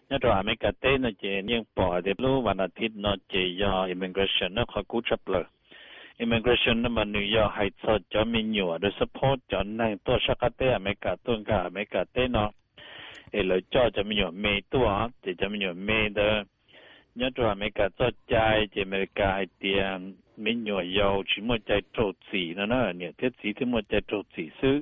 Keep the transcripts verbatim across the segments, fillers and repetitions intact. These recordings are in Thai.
nhớ rồi America tên là chỉ nhưng bỏ để lúcวันอาทิตย์เนาะจะยอ immigration เนาะเขากู้จับเลย immigration นั่นมันนิวยอร์กให้สอดจะมีอยู่โดย support จะนั่งตัวชักเตอเมริกาต้นกับอเมริกาเต้เนาะเออเลยจ่อจะมีอยู่เมตัวจะจะมีอยู่เมเดอnhớ rồi mấy cả cho trai chỉ mấy cả tiền mình nhỏ giàu chỉ một trái trâu xì nó nó nhiều thiết xí thì một trái trâu xì xứ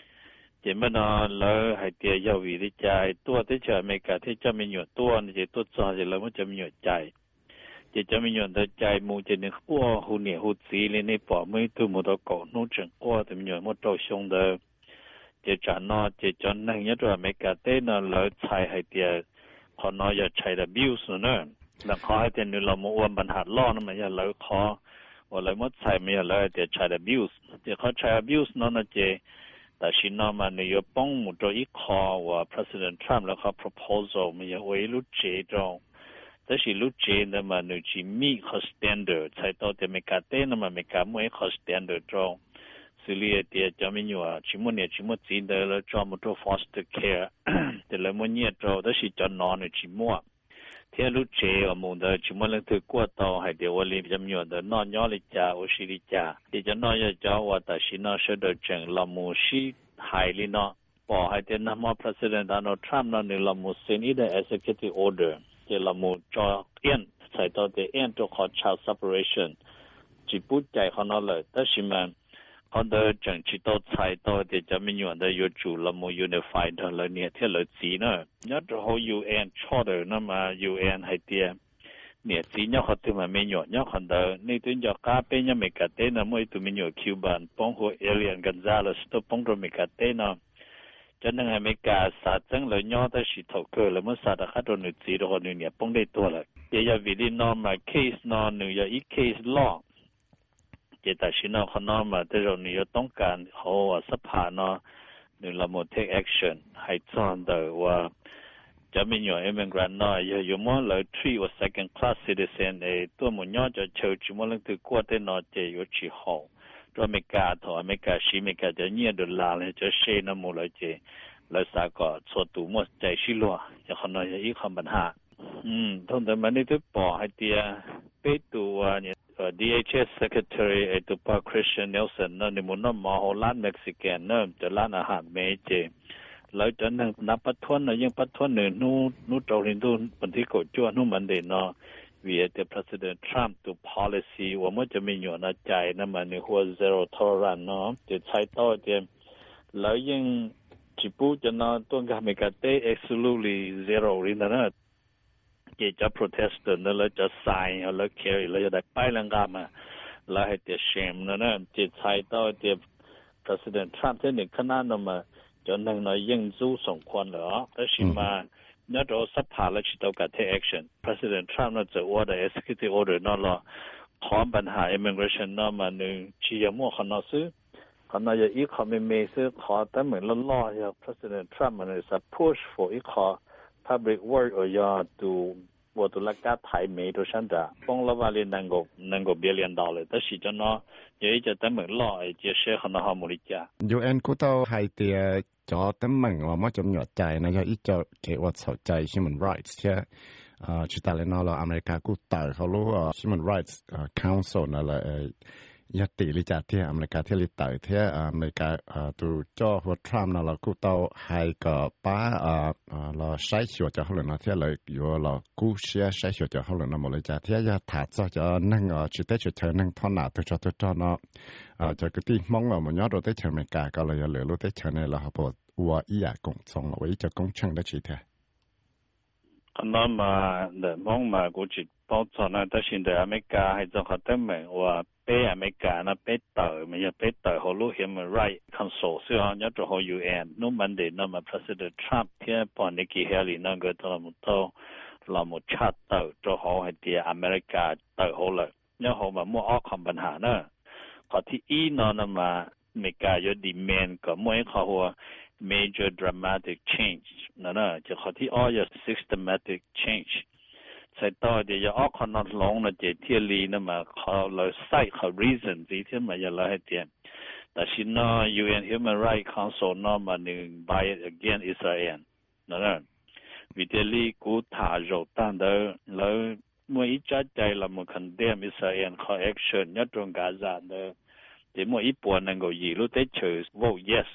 chỉ mà nó lỡ hay tiền giàu vì đi trai tua tới chờ mấy cả thì cho mình nhỏ tua thì tua cho thì lỡ mới cho mình nhỏ trai chỉ cho mình nhỏ tới trai mua chỉ nên qua hú nhiều hú xí lên đây bỏ mấy thứ một đó cổ nút chẳng qua thì mình nhỏ một trâu xong đó chỉ trả nó chỉ cho năng nhớ rồi mấy cả tên nó lỡ xài hay tiền họ nói giờ xài là bills nữaแล้วขอให้เดี๋ยวเรามาอ้วนบรรทัดล้อนั่นมันจะเลยขอว่าเลยมัดใส่ไม่เลยเดี๋ยวใช้ abuse เดี๋ยวเขาใช้ abuse นั่นนะเจแต่ชินนอมันเนี่ยป้องมุดอีกขอว่า president Trump แล้วเขา proposal มันจะไว้รู้เจตรงแต่สิรู้เจนั่นมันเนี่ยจะมีข้อ standard ใช้ตัวเดี๋ยวไม่กาเต้นั่นมันไม่กาไม่ข้อ standard ตรงสิเลียเดี๋ยวจะไม่อยู่อ่ะชิมุเนี่ยชิมุจีนเดี๋ยวเราจอมุด foster care เดี๋ยวเราไม่เนี่ยตรงแต่สิจะนอนเนี่ยชิมัวเที่ยวรู้เจอมุนเดอชิมันเลยถือกวดต่อให้เดี๋ยววันนี้จำนวนเดอนอนย้อนลิจ่าโอชิลิจ่าที่จะนอนย้อนจ้าว่าแต่ชินอเสด็จจังลามูชีหายลินอพอให้เดี๋ยวน้ำมา President Donald Trump นั่นนี่ลามูเซนีเด executive order เดี๋ยวลามูจอเอ็นใส่ตัวเดี๋ยวเอ็นตัวขอ child separation จีบุใจเขานั่นเลยแต่ชิมันเขาเดินจังจิตโตใส่ตัวเดี๋ยวจะมีอยู่ในยูจูลามู unified เลยเนี่ยที่เลยจีเนอะยัดเขา ยู เอ็น charter นั่นมา ยู เอ็น ให้เดียเนี่ยจีเนี่ยเขาถึงมาไม่หยดเนี่ยเขาเดินนี่ตัวจะกล้าเป็นยังไม่กัดเต้นนะไม่ตัวมีอยู่คิวบานป้องหัวเอเลียนกันซาเลสตัวป้องตัวไม่กัดเต้นนะจะนั่งให้ไม่กัดสัตว์จังเลยย่อแต่สิเท่าเกินแล้วเมื่อสัตว์ข้าตัวหนึ่งจีตัวหนึ่งเนี่ยป้องได้ตัวเลยเดี๋ยววิธีนอนมา case นอนหนึ่งอย่างอี case lawเจตชินอขนอมาแต่เราเนี่ยต้องการเขาสภาเนาะหนึ่งเราโม take action ให้ซ้อนเดอว่าจะมีอยู่ immigrant เนาะอยู่มั่วเลย three or second class citizen เอตัวมันย่อจะเชื่อจุมั่วเรื่องตัวกวดได้เนาะเจอยู่ที่ห้องตัวอเมริกาถออเมริกาชีอเมริกาจะเนี่ยดอลลาร์เลยจะเชนมั่วเลยเจแล้วสาก็สวดตัวมั่วใจชิลัวจะขนอยอีกคำปัญหาอืมทั้งแต่มันนี่ตัวปอให้เตียไปตัวเนี่ยUh, ดี เอช เอส Secretary ไอ้ตัวป้า Christian Nelson นั่นนี่มันน่ะมาฮอลแลนด์เม็กซิกันนั่นจะร้านอาหารเมเจแล้วจะนั่งนับปัทวนน่ะยังปัทวนเนี่ยนู้นู้เจ้าลินดูปันที่เขาจ้วนู้มันเด่นเนาะวีเอเด President Trump ตัว policy ว่ามันจะมีอยู่ในใจนั่นมันนี่หัว zero tolerance เนาะจะใช้ต่อเดียแล้วยังจิปูจะเนาะตัวกับเมกาเต้ absolutely zero ลินนะเกี่ยวกับ protester นั่นแล้วจะsign แล้วเขียนแล้วจะได้ไปลังกามาแล้วให้เดี๋ยว shame นั่นนะจะใช้ต่อเดี๋ยว president Trump ที่หนึ่งขนาดนั้นมาจนนั่งน้อยยังสู้สมควรเหรอแต่ชิมาเนี่ยเราสัพพะแล้วชิดกับ take action president Trump นั่นจะ order executive order นั่นหรอขอปัญหา immigration นั่นมาหนึ่งชี้ยมั่วขนาดซื้อขนาดอีกขอไม่ไม่ซื้อขอแต่เหมือนล้อล้ออย่าง president Trump มันจะ push for อีกขอpublic work or ya to what to like that Thai made to shanda pong la va le nang go nang go billion dollar ta si cho no ye je ta meng lo ai je she khana ha mu ri cha u n กูต้องให้เตียจอตำแหน่งว่ามันจะหยดใจนะอย่าอีจะเกว่าสนใจ human rights เช่ออ่าชิตาเลนอลอเมริกากูต่อเขารู้ว่า human rights council นั่นแหละยติลิจ่าที่อเมริกาที่ลิต่อที่อเมริกาตัวเจ้าหัวทรัมป์นั่นเรากูต้องให้กับป้าอ่าเราใช้หัวจะเขาเลยนะที่เราอยู่เรากูเชียใช้หัวจะเขาเลยนะหมดเลยจ่าที่จะถัดจะจะนั่งอ่าชุดเตชุดเธอนั่งท่อนหนาตัวจอตัวจอเนาะอ่าจะก็ที่มองเราเหมือนยอดเราได้เชิญอเมริกาก็เลยเหลือเราได้เชิญในเราพอวัวอีอยากกงส่งเอาไว้จะกงช่างได้ชีเถอะขนมมาเดินมองมากูจิตป้องสอนแต่สินเดอเมริกาให้เจ้าเขาเต็มเหมือนว่าเป้อเมริกานะเป้เต๋อไม่ใช่เป้เต๋อเขารู้ human right council ซึ่งเขาเนี่ยตัวเขา ยู เอ็น นู้นมันเด่นนั่นมา president Trump ที่ปอนนิกกี้เฮลีนั่นก็ตัวมุตโตเราหมดชาติเต๋อตัวเขาให้เดียอเมริกาเต๋อเขาเลยเนี่ยเขามามั่วออกคำปัญหาเนอะขอที่อีนอนมาอเมริกาอยู่ดีเมนก็มั่วเขาว่า major dramatic change นั่นนะจะขอที่อ้อย systematic change ใส่ต่อเดี๋ยวออกคนนอนลงนะเจเทียรีนะมาเขาเลยใส่เขา reason ที่ที่มาอย่าเลยให้เตียนแต่ชินอ ยู เอ็น Human Rights Council นอมาหนึ่ง by against Israel นั่นนะ vì thế lý cú thả rộng tăng đó là mỗi ít trái chạy là một condemn Israel có action nhất trong Gaza đó thì mỗi ít buồn năng gọi gì lúc tới chờ vote yes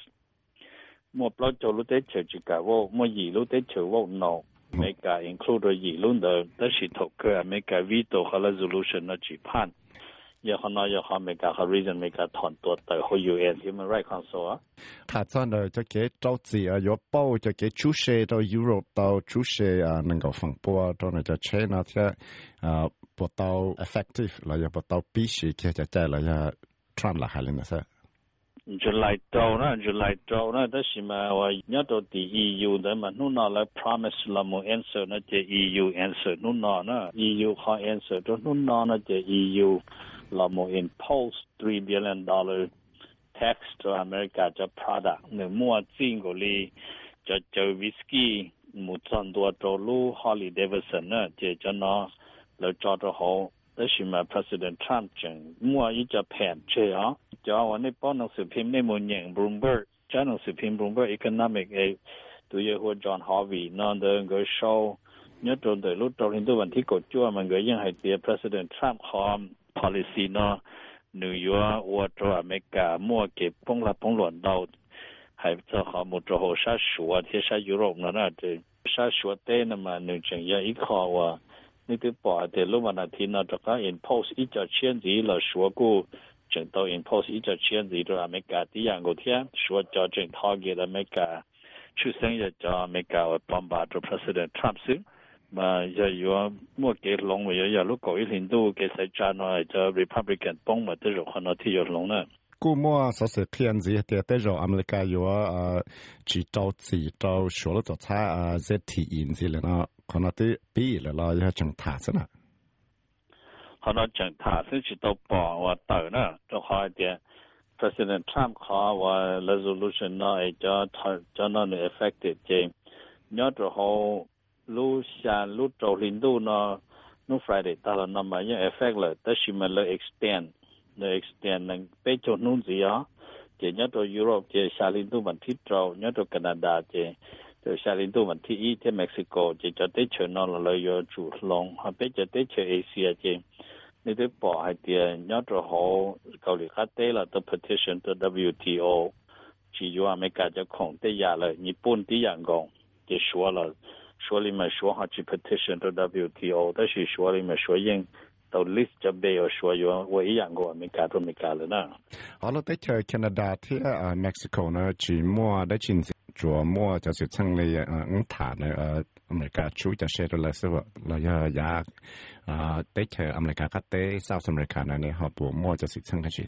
một plot cho lúc tới chờ chỉ cả vote mỗi gì lúc tới chờ vote no mấy cái include rồi gì luôn đó đó là thuộc cơ mấy cái veto hay resolution nó chỉ phán giờ họ nói giờ họ mấy cái họ reason mấy cái thằngตัวtới họ u en Human Rights Council á 他真的就给招资啊，有包就给出些到 Europe 到出些啊，能够防波到那个 China 些啊，不到 effective 了，也不到必须去就在了呀，穿了还能那些。 就来到那就来到那，但是嘛，我要到第 E U 的嘛，นู่นน่ะ来 promise 了冇 answer 那就 E U answer นู่นน่ะ那 E U 好 answer 就นู่นน่ะ那就 E U 了冇 impose three billion dollar tax to America จะ product หนึ่งมั่วจริงก็เลยจะเจอวิสกี้หมู่จันตัวโจลู Harley Davidson น่ะเจจะเนาะแล้วจอจะ好แต่是嘛 President Trump จังมั่วอีจะแผนเชียจะวันนี้ป้อนหนังสือพิมพ์ในมืออย่าง Bloomberg จ้าหนังสือพิมพ์ Bloomberg Economic เอตัวอย่างหัว John Harvey นอนเดินก็โชว์เนี่ยตรงเดินรู้ตรงที่ตัววันที่กดจ้วมันก็ยังให้เตีย President Trump คอม policy เนาะนิวยอร์กวัตัวอเมริกามั่วเก็บปงละปงหลวนดาวให้เจ้าของมุตรโหชาชัวที่ชายุโรปนั่นน่ะจะชาชัวเต้นมาหนึ่งจังยาอีกข้อว่านี่ตัวป่อเดี๋ยวรู้วันอาทิตย์น่ะจะก็ impose อีจะเชียนสีเราชัวกูจังตัว impose อีจะเชียนสีตัวอเมริกาที่อย่างกูเทียชัวจะจัง target อเมริกาชื่อเสียงจะอเมริกาว่าปอมบาตัว President Trump ซึ่งมาจะอยู่มั่วเกลลงมาอย่าลูกก่ออีหลินดูเกษจานว่าจะ Republican ป้องมาตัวเราคนที่อยู่ลงน่ะกูมั่วสสเพียนสิแต่แต่เราอเมริกาอยู่ว่าเอ่อจีเจ้าจีเจ้าชัวร์ตัวช้าเอ่อ เซด ที อินสิเลยเนาะคนที่ปีแล้วเราจะจังถาซะนะคนที่จังถาซึ่งจีตัวป่อว่าเต่าน่ะจะคอยเดีย President Trump ขอว่า resolution น่ะจะจะนั่น effective จริงยอดเราลูชาลูโจลินดูเนาะนู่ Friday ตลอดนั่นมายัง effect เลยแต่ชิมันเลย extend เลย extend นั่งไปจนนู่นสิอ่ะเจ้าเนี่ยตัวยุโรปเจ้าชาลินดูมันที่เราเนี่ยตัวแคนาดาเจ้าเจ้าชาลินดูมันที่อีที่เม็กซิโกเจ้าจะได้เชิญนอนเลยอยู่จุดลงฮะไปจะได้เชิญเอเชียเจ้านี่ตัวป่อให้เดียเนี่ยตัวเขาเกาหลีคัดเตะละตัว petition ตัว ดับเบิลยู ที โอ ที่อยู่อเมริกาจะคงเตะยาเลยญี่ปุ่นที่อย่างกงเจ้าชัวร์เลย说里面说哈去 petition 到 ดับเบิลยู ที โอ 但是说里面说应到 list จะไม่有说有我一样过没干都没干了呢。 好了，在去加拿大ที่เอ่อเม็กซิโก呢จีมั่วได้จินจัวมั่วจะสิทั้งเลยเอ่ออุ้งฐานเอ่ออเมริกาชูจะเชื่อเลยสิว่าเราอยากอยากเอ่อได้去อเมริกาก็ได้เซาท์อเมริกานั่นเนี่ยเขาปวดมั่วจะสิทั้งกันจี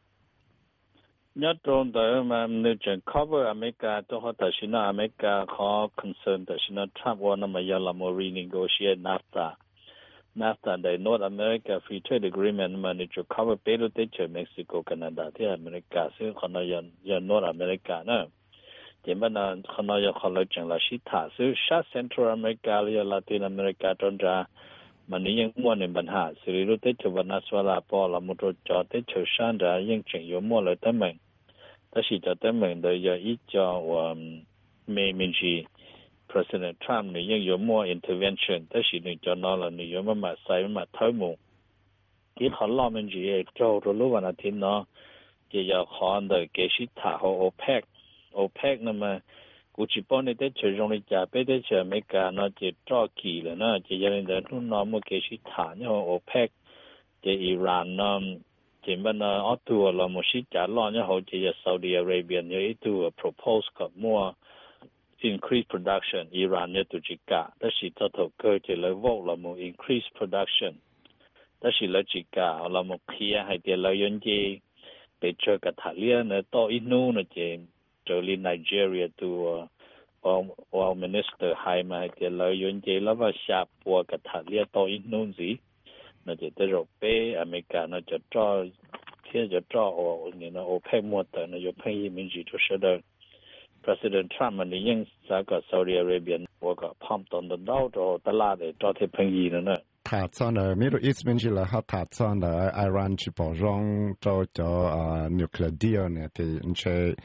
nhất trong đó mà nếu chẳng cover America tôi họ tại sao America có concern tại sao Trumpว่าnó mà giờ là một renegotiate NAFTA NAFTA the North America Free Trade Agreement mà nếu chẳng cover bên đó tới Mexico Canada thì America sẽ họ nói giờ giờ North America nữa thì mà nó họ nói giờ họ nói chẳng là sĩ thả sẽ sát Central America là Latin America trong ra mà nếu như mua nên bản hạ xử lý lúc tới cho Venezuela bỏ là một chỗ tới cho sang ra nhưng chẳng có mua lại tới mìnhแต่สิจะแต่เมืองโดยจะอีจอว่าเมมินจี President Trump เนี่ยยังอยู่มั่ว intervention แต่สิเนี่ยจะนอนแล้วเนี่ยยังไม่มาใส่ไม่มาเท่ามุงที่เขาล้อมินจีเองโจทย์รู้วันอาทิตย์เนาะจะอยากขอโดยเกชิตาของ OPEC OPEC นั่นมากูจิปอนเนี่ยได้เชิญลงในจ่าไปได้เชิญอเมริกาเนาะจะจ่อกี่เลยเนาะจะยังเดินทุ่นน้องมั่วเกชิตาเนี่ยของ OPEC จะอิหร่านเนาะchỉ bên ở tour là một số trả lo như hậu chỉ Saudi Arabia như ý tour propose có mua increase production Iran như tụi chỉ cả, đó là cho thầu cơ chỉ lấy vô là một increase production, đó là lấy chỉ cả là một kia hay tiền lợi nhuận gì, để cho cả thải liên ở to ít nu nữa chỉ trở lên Nigeria tour ông ông minister hay mà tiền lợi nhuận gì là vào sạp của cả thải liên to ít nu gì nó chỉ tới rồi bé America nó chỉ cho thế chỉ cho ở như nó OPEC mua tới nó dùng hay mình chỉ cho sẽ được President Trump mà nếu như sao cả Saudi Arabia hoặc cả pump on the down rồi ta la để cho thêm hay gì nữa nè thà cho nó Middle East mình chỉ là họ thà cho nó Iran chỉ bảo rong cho cho nuclear deal này thì anh chơi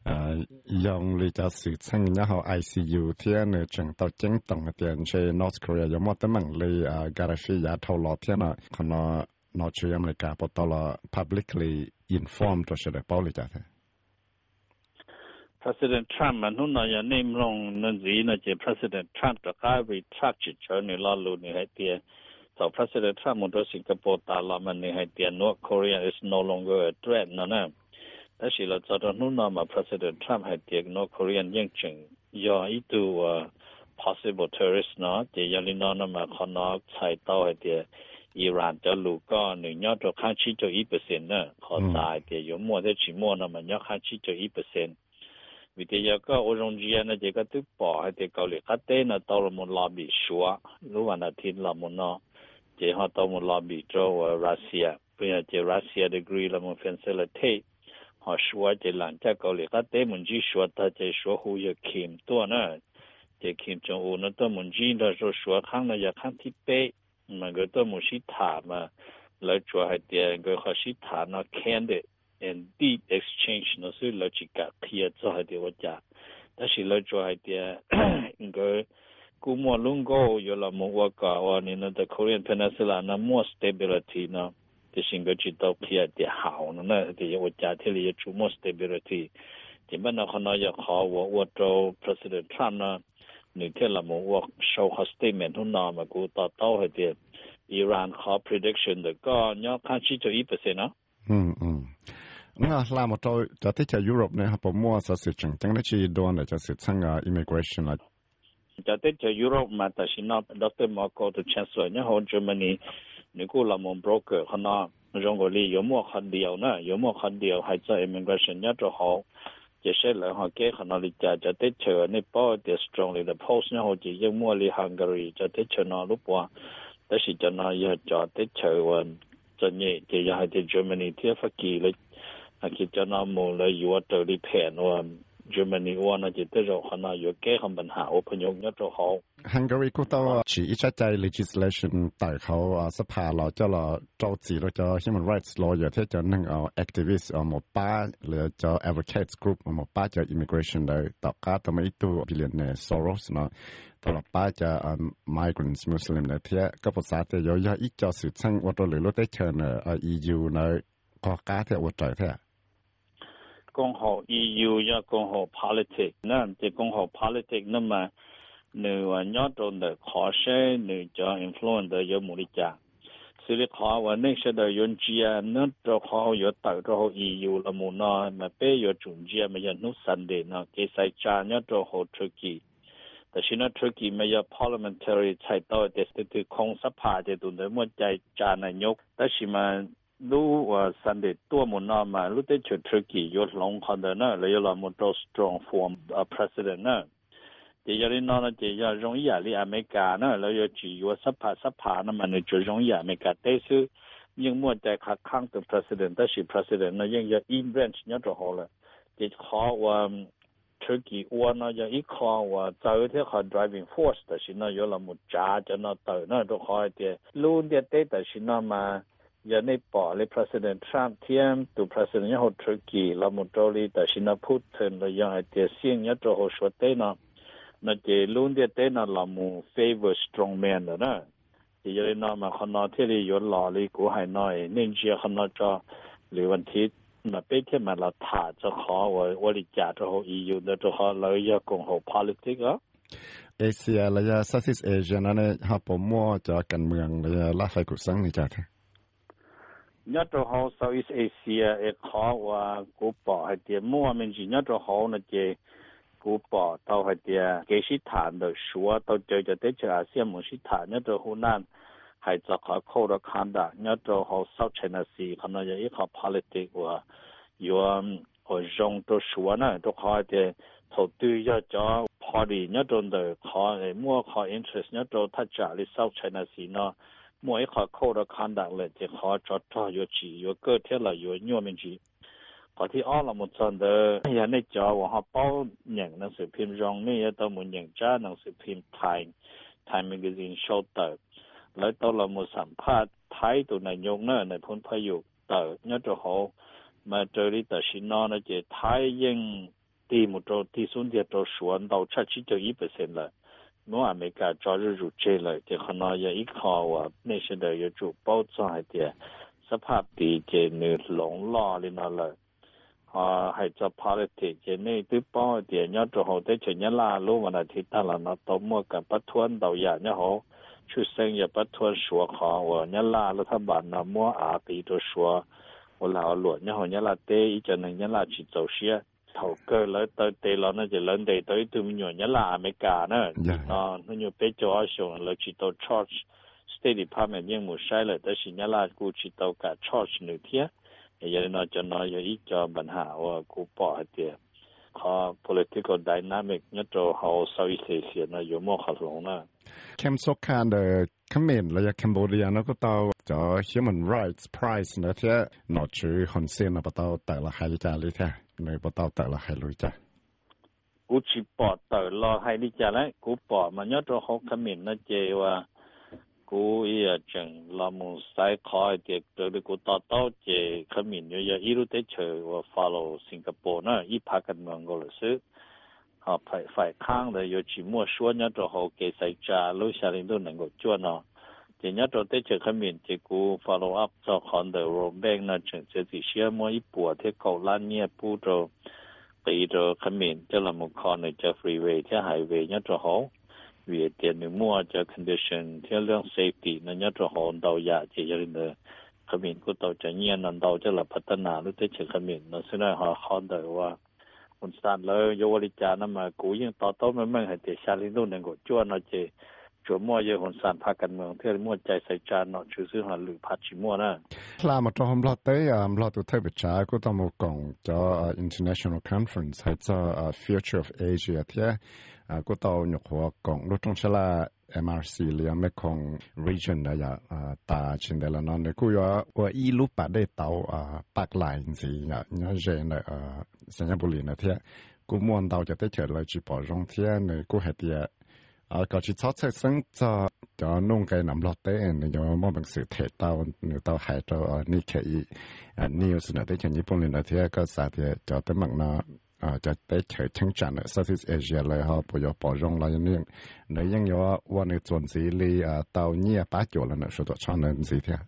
用你就事情然後 I C U 天呢整到驚動嘅電車 North Korea 有冇得問你啊 Gaddafi 也透露天啊可能 North Korea 嚟講不到了 publicly informed 就是嚟保你家嘅 President Trump มันหุ่นนายนิ่มลงนั่นสินะเจ้ President Trump จะกลายเป็นทักจิตเชิญในล้อลูนี่ให้เตียต่อ President Trump มันตัวสิงคโปร์ตาลามันนี่ให้เตีย North Korea is no longer a threat นะนะแต่สิเราจะต้องหุ่นนำมา President Trump ให้เตีย North Korea ยังจึงย่ออีตัว possible terrorist เนาะเจียลินอนมาขอนอกใช้ต่อให้เตียอิหร่านจะลูกก็หนึ่งยอดตัวข้างชี้จะอีเปอร์เซ็นต์นะขอตายเตียอยู่มั่วได้ชิมั่วนะมันยอดข้างชี้จะอีเปอร์เซ็นต์วิทยาก็อุรงจีนนะเจ้าก็ตุ๊บป่อให้เด็กเกาหลีก็เต้นตอลมุนลอบบี้ชัวรู้วันอาทิตย์ละมุนเนาะเจ้าตอลมุนลอบบี้โจรัสเซียเพื่อเจ้ารัสเซียดีกรีละมุนเฟนเซลเทหอชัวเจ้าหลังจากเกาหลีก็เต้มุนจีชัวแต่เจ้าชัวหูยคิมตัวนะเจ้าคิมจงอูนั่นตัวมุนจีนเราชัวข้างนั้นอยากข้างที่เป๊ะมันก็ตัวมุนชิถามาแล้วชัวให้เด็กก็เขาชิถาเนาะแคนเดand deep exchange 那是逻辑个可做下的我家，但是来做下的应该古莫龙高有了么我讲话你那的 Korean Peninsula 那 more stability 呢，就是应该知道可的好呢，那的我家庭里也出 more stability， 基本上可能也好我我做 President Trump 呢，你看了么我 show 下 statement 都那么古到到下的 Iran 好 prediction 的个，你要看起就一 percent 呢。 嗯嗯。那拉么到在ที่จะยุโรปเนี่ยครับผมว่าจะสิจังจังได้ชีโดนจะสิจังอ่ะ immigration ละจะที่จะยุโรปมาแต่ชินาดรมาโกตัว chancellor เนี่ยของเยอรมนีนี่กูละมง broker ขนาดจงกุลี有冇คนเดียวนะ有冇คนเดียวให้จะ immigration เนี่ยจะ好จะใช่เลยฮะแกขนาดจะจะที่เจอในป้อเดีย strongly the post เนี่ยเขาจะยังมั่วลี Hungary จะที่เจอนาลูกว่าแต่สิจะนาอยากจะที่เจอวันจะเนี่ยจะอยากให้ที่ Germany ที่ฟักกี้เลยอาคิดจะนำมูลอยู่ว่าตัวรีเพนว่าเยอรมนีว่าน่าจะได้เราขนาดอยู่แก้คำปัญหาอพยพเนี่ยจะเขา Hungary ก็ต้องชี้อีกใจ legislation แต่เขาสภาเราจะเราเจ้าจีเราจะ human rights lawyer ที่จะนั่งเอา activist เอาหมดป้าหรือจะ advocates group เอาหมดป้าจะ immigration ได้ต่อการทำไมตัว billionaire Soros เนาะตลอดป้าจะ migrants Muslim เนี่ยที่ก็ภาษาแต่ย่อยอีกจะสื่อสั่งว่าตัวหรือเราได้เชิญเอ่อ E U ในข้อการที่ว่าใจแท้講好 E U 也講好 politics 那即講好 politics 那麼你話要做的考試你就 influence 的有冇力講所以考話那些的用機啊那就考有帶咗好 E U 了冇呢咪俾有中機啊咪有努三年呢其實講要做好 tricky 但是呢 tricky 咪有 parliamentary 才到的是對空สภา的都能冇在講呢喐但是嘛รู้ว่าสันเดตัวมุนนามารู้ได้จุดทริกกี้ยศลงคนเดินนะเลยเรามุนตัว strong form a president นะเดี๋ยวนี้นอนเดี๋ยวรงยี่อะไรอเมริกานะแล้วอยู่จีอยู่สภาสภานะมันจะรงยี่อเมริกาแต่คือยังมัวใจขัดข้างตัว president แต่สิ president นะยังยัง in branch เนี่ยจะหอเลยเดี๋ยวขอว่าทริกกี้ว่านะยังอีกขอว่าเจ้าที่เขา driving force แต่สินะอยู่เรามุนจ้าจะน่าตื่นนะจะขอเดี๋ยวรู้เดี๋ยวแต่แต่สินะมายันในป่อเลย President Trump เทียมตัว President ยังหัวทริกกี้เราหมดตัวเลยแต่ชินาพูดถึงเรายังไอเดียเสียงยังตัวหัวชวดเต้นะนั่นเจลุ้นเดียเต้นะเราหมู่ favor strong man นะนะที่ยันในมาขนาดที่เราย้อนหล่อเลยกูให้น้อยเนื่องจากขนาดจะหรือวันที่มาเป็นที่มาเราถ่าจะขอว่าว่าลิจ่าจะหัว E U จะขอเราอยากกงหัว politics อ่ะเอเชียและยา Southeast Asia นั่นเนี่ยฮะผมมั่วจะการเมืองและลาไฟกุสังนี่จ้ะ nhất trong họ Southeast Asia ấy khó và cố bỏ hay tiền mua mình chỉ nhất trong họ là chỉ cố bỏ tàu hay tiền cái sĩ thản được số tàu chơi cho tới chờ ASEAN một sĩ thản nhất trong Hồ Nam hay cho họ khâu được khán giả nhất trong họ South China Sea khán giả ấy họ politics và yêu ở trong trong số này trong họ thì đầu tư cho party nhất trong đời họ mua họ interest nhất trong thắt chặt đi South China Sea nó mỗi họ khâu được khán giả lại thì họ cho cho有chỉ有个体了有nhiều面积cóที่อ้อเราหมดส่วนเด้ออย่างในจอว่าเขาเป้าอย่างหนังสือพิมพ์รองนี่ต้องหมดอย่างจ้าหนังสือพิมพ์ไทยไทยแมกกาซีนโชว์เตอร์แล้วต้องเราหมดสัมภาษณ์ไทยตัวนายกเนี่ยในพ้นพายุเตอร์เนี่ยจะเขามาเจอที่แต่ชินอนนะเจไทยยังตีมุโตตีสุนเดียโตสวนเราชัดชิจยี่เปอร์เซ็นต์เลยเมื่ออเมริกาจอร์จรูเจเลยเจ้าขณะยังอีกข้อว่าในเชิงเดียวจู่เป้าจ่ายเดียสภาพดีเจนึกหลงล่อเลยนั่นเลยอ่าให้จะ politics เจนี่ตื้อป้อเดียเนี่ยจะเขาได้เฉยๆล่ารู้วันอาทิตย์นั่นแหละนะต่อเมื่อกับประท้วงเดาอย่างเนี่ยเขาชุดเซ็งอย่าประท้วงชัวเขาว่าเนี่ยล่ารัฐบาลนะมั่วอาตีตัวชัวว่าเราหลวงเนี่ยเขาเนี่ยล่าเตะอีกจนหนึ่งเนี่ยล่าจิตเจ้าเสียthầu cơ lấy tới tây lo nó chỉ lớn đầy tới từ mình nhớ là America nữa, nó nó nhiều bé cho ở xuống là chỉ tàu charge State Department nhưng một sai là tới chỉ nhớ là cô chỉ tàu cả charge nữa thế, giờ nó cho nó giờ ít cho bản hạ và cô bỏ hết tiền, họ political dynamic nhất rồi họ sau ít thì thì nó nhiều more khẩn lỏng nữa. Kem số can the comment là Cambodia nó có tàu cho human rights prize nữa thế, nó chữ hồn sen là bắt tàu tại là hai cha lý thế. Nơi bắt đầu tại là hai lối cha. Cú chỉ bỏ tại là hai lý cha đấy, cú bỏ mà nhớ cho họ comment nó chơiว่าcú ý chẳng là một sai khó thì từ cú tạo tạo chơi comment như vậy, ít tới chơi và follow Singapore nữa, ít phát cái mong gọi là sự họ phải phải khang rồi, giờ chỉ mua số nhớ cho họ cái sai cha lối xa lên đó能够做呢。chỉ nhớ cho tới chơi comment chỉ cú follow up cho con the World Bank nó chẳng sẽ chỉ share mỗi ít bùa thế cầu lan nhẹ bù rồi tỷ rồi comment cho là một con này cho freeway cho highway nhớ cho họ vì tiền mình mua cho condition theo lượng safety nó nhớ cho họ đầu giá chỉ cho nên comment của tàu cho nhiên nó đầu cho là phát triển lúc tới chơi comment nó sẽ là họ con đờiว่าคนสั่นเลยโยลิจานะมากูยังต่อโต้ไม่ไม่ให้เตชาลิโนนึงก็จวนเอาเจจวมัวเยอะคนสานพากันเมืองเที่ยวมัวใจใส่จานเนาะชื่อซื้อหันหรือพัดชิมัวนะลามาจอมรอเตยอ่ามรอตัวเทพจ้าก็ต้องมากงจอ international conference ให้จอ future of Asia เที่ยอ่าก็ต้องยกหัวกงรถตรงชลา เอ็ม อาร์ ซี เลียไม่คง region นะอย่าอ่าตาชินเดลนอนเนี่ยกูว่าว่าอีลูปปัดได้เตาอ่าปากลายสิเนี่ยเนี่ยเจนเนี่ยอ่าสัญญาบุรีนะเที่ยกูม่วนเตาจะได้เฉลยจีบอรงเที่ยเนี่ยกูเห็นเดียอ่าก็จะชอบใช้ซึ่งจะจะนุ่งไก่น้ำลอดเต้นเนี่ยมองเป็นสื่อเทเตาเนี่ยเตาหายเตานี่แค่อีอ่านิวส์เนี่ยได้เช่นญี่ปุ่นเลยนะที่ก็สาธิตจะได้มั่งนะอ่าจะได้เฉยทั้งจันทร์ Southeast Asia เลยฮะปยปอรงเราอย่างนี้ในยังอยู่ว่าในส่วนสีลีอ่าเตาเนี่ยป้าโจแล้วเนี่ยสุดท้ายนั่นสิที่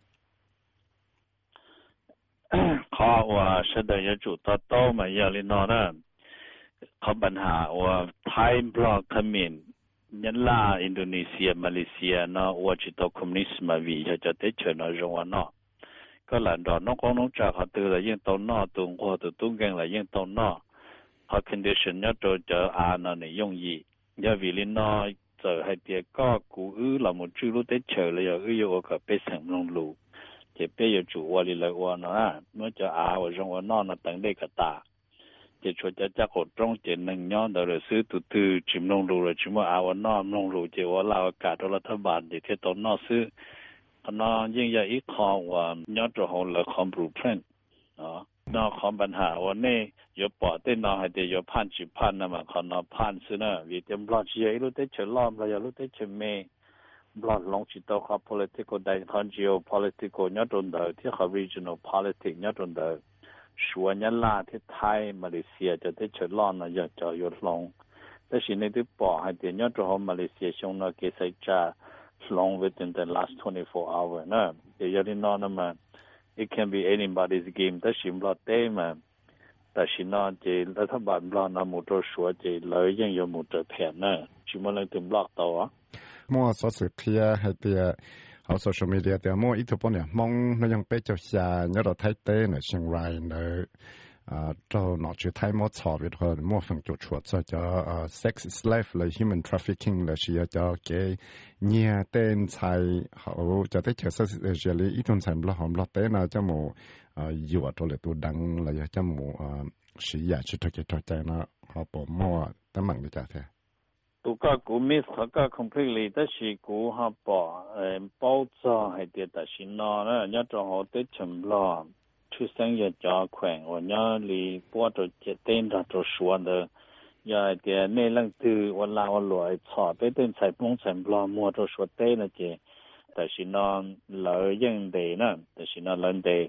เขาว่าเสด็จจุดต่อโตมาอย่างนี้นอนนะเขาปัญหาว่าไทยบล็อกขมิ้นยันลาอินโดนีเซียมาเลเซียเนาะว่าจิตคอมมิวนิสต์มาวิจะจะได้เชิญเราจงวันเนาะก็หลังดอนน้องกองน้องจากเขาตื่นแล้วยังตอนนอตุงหัวตุตุ้งแกงแล้วยังตอนนอเขา condition เนี่ยจะจะอ่านในยงยียาวิลินอเจอให้เดียก็กูอื้อเราหมดชื่อรู้ได้เชิญเลยอื้อโยก็ไปสั่งลงลูจะไปอยู่จู่วันนี้เลยวันนะเมื่อจะอ่านว่าจงวันนอนะตั้งได้กระตาจะช่วยจะจะกดตรงเจนหนึ่งย้อนเดี๋ยวซื้อตุตือชิมลงรูเลยชิมว่าเอาวันนอมลงรูเจว่าเราอากาศรัฐบาลเดี๋ยวที่ตอนนอซื้อตอนนอยิ่งใหญ่อีกข้อว่าย้อนตัวของเราคอมบลูเพลนเนาะนอคอมปัญหาวันนี้ยกปอดเต้นนอให้เดี๋ยวพันจิพันนะมาขอนอพันซื้อนะวิเต็มบล็อกเชียร์รู้ได้เฉล้อมเราอย่ารู้ได้เฉเมย์บล็อกลงจิตตัวเขา political ได้เขา geopolitical ย้อนตัวเดิมที่เขา regional politics ย้อนตัวเดิมส่วนยันลาที่ไทยมาเลเซียจะได้เชิญล้อนนะอยากจะยดลงแต่สิ่งนี้ที่บอกให้เดี๋ยวยอดตัวของมาเลเซียช่วงนั้นเกษตรจะลง within the last twenty-four hours นะเดี๋ยวยอดที่นอนนะมัน it can be anybody's game แต่สิ่งบล็อตเต้มันแต่สิ่งนั้นจะรัฐบาลบล็อตนะมุตชัวจะเลยยังอยู่มุตแผนนะสิ่งมันเลยถึงบล็อกตัวมั่วสอดสืบเทียให้เดียเอาโซเชียลมีเดียแต่มั่วอีกทุกคนเนี่ยมองเรายังเป็นเจ้าชายเนี่ยเราไทยเต้เนี่ยเชียงรายเนี่ยอ่าเจ้าหนอชื่อไทยมั่วชอบอยู่เถอะมั่วฟังจุดชวดจะจะอ่า sex slave เลย human trafficking เลยเชียจะเกย์เนี่ยเต้นชายเขาจะได้เจอ Southeast Asia เลยอีทุนชายบล็อกหอมบล็อกเต้นะเจ้าหมูอ่าอยู่ตัวเลยตัวดังเลยเจ้าหมูอ่าสีอยากชุดทอใจใจนะเขาบอกมั่วตั้งมั่งดีจ้ะเถอะตัวก็กูมิสเขาก็ completely แต่สิกูฮะปอเอ่อ包装ให้เดียแต่สินอนะเนี่ยจะหอได้ชมล้อชื่อเสียงจะจ่อแขวงว่าเนี่ยลีปวดตัวเจเต้นตัวสวนเด้อยาเดียในลังตือวันลาวันลอยชอบไปเต้นใส่พงใส่ปลอมัวตัวสวนเต้นะเจแต่สินอเลยยังเดนะแต่สินอเลยเด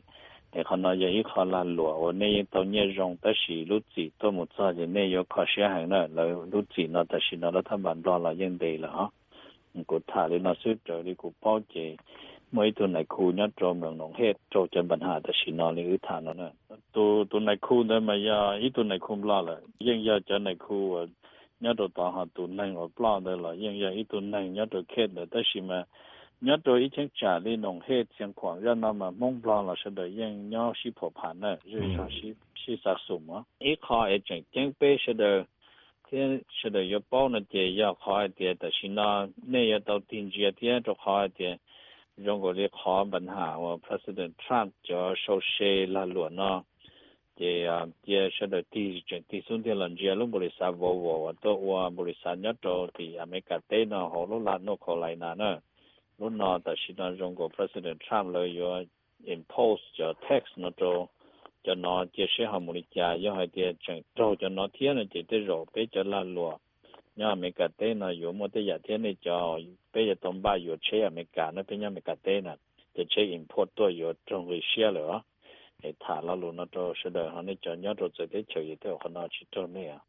thì họ nói vậy họ là lúa nên tao nhớ rong ta chỉ lúc gì tôi một giờ thì nên có khó xé hàng nữa là lúc gì nó ta chỉ nó là thằng bạn đó là dân đề là hả cụ thả lên nó suốt rồi đi cụ bao chế mấy tuần này khu nhớ trộm lượng nông hết trộm chân bản hạ ta chỉ nó lên thả nó nữa tu tuần này khu đó mà giờ ít tuần này không lo là dân giờ chân này khu nhớ đồ tao họ tuần này ở lo đó là dân giờ ít tuần này nhớ đồ kết là ta chỉ mà nhớ rồi ít chẳng trả đi nông hết chẳng khoảng ra nó mà mong lo là sẽ đợi dân nhớ xí phổ phản nữa rồi sao xí xí sát sủng á ít khó ấy chẳng chẳng bé sẽ đợi thế sẽ đợi yếu bao nó chỉ yếu khó ấy thì ta chỉ nó nên yếu đầu tiên chỉ thì cho khó ấy thì trong cái việc khó vấn hạ và President Trump cho sau xe là luôn nó thì thì sẽ đợi thì thì xuống thì lần kia lúc bồi sản vô vô và tôi qua bồi sản nhất rồi thì America tây nó họ lúc là nó khó lại nè nữa lúc nào ta chỉ nói trong cái President Trump là yếu impose cho tax nó cho cho nó chia sẻ họ một nhà do hai tiền chẳng trâu cho nó thiên là chỉ tới rồi bây giờ là lúa nhà mấy cái tên là yếu một cái giá thiên này cho bây giờ tôm ba yếu chế mấy cái nó bây giờ mấy cái tên là chỉ chế import tôi yếu trong người share nữa để thả là luôn nó cho sẽ đợi họ này cho nhớ rồi sẽ tới chơi gì theo họ nó chỉ cho này à